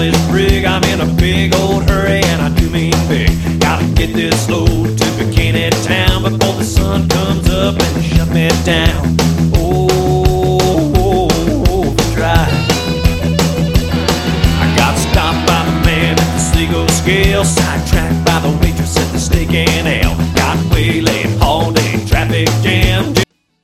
this rig. I'm in a big old hurry and I do mean big. Gotta get this load to Bikini Town before the sun comes up and shut me down. Oh, the drive. I got stopped by the man at the Seagull scale, sidetracked by the waitress at the steak and ale.